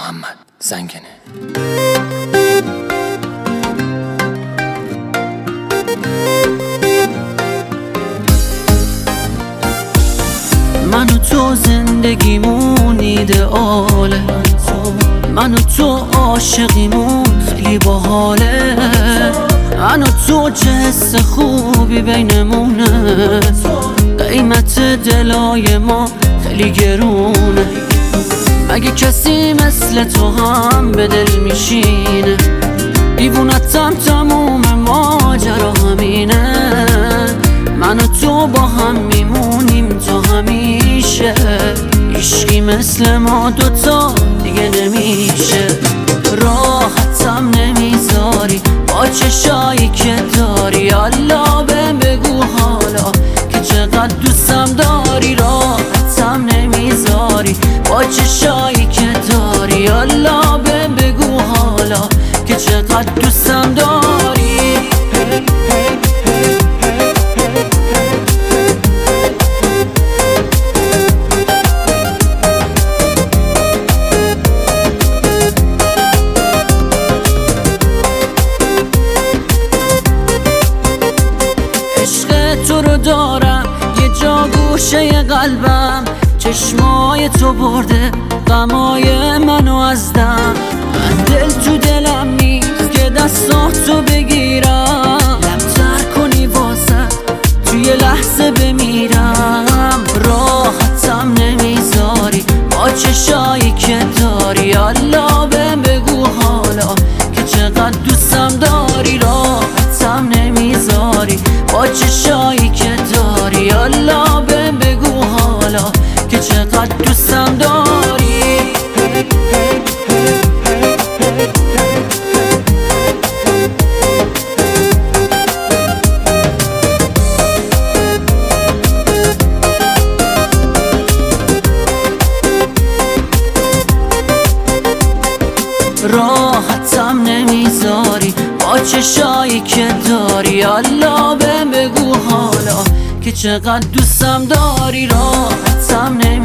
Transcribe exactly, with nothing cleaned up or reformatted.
محمد زنگنه. من و تو زندگیمون ایدئاله، من و تو عاشقیمون خیلی باحاله، من و تو چه حس خوبی بینمونه، قیمت دلای ما خیلی گرونه. مگه کسی مثل تو هم به دل میشینه؟ دیوونتم تموم ماجرا همینه، من و تو با هم میمونیم تا همیشه، عشقی مثل ما دوتا دیگه نمیشه. راحتم نمیذاری با چشایی که داری، الله بهم بگو حالا که چقدر دوستم داری. راحتم نمیذاری با چشایی که داری، الله بهم بگو حالا که چقدر دوستم داری. تو رو دارم یه جا گوشه قلبم، چشمای تو برده غمای منو از دم. من دل تو دلم نیست که دستاتو بگیرم، لب تر کنی واسه توی لحظه بمیرم. راحتم نمیذاری با چشایی که داری، الله بهم بگو حالا که چقدر دوستم داری. راحتم نمیذاری با چشایی که داری، الله بهم بگو حالا که چقدر دوستم داری. راحتم نمیذاری با چشایی که داری، الله بهم بگو حالا که چقدر دوستم داری. راحتم نمیذاری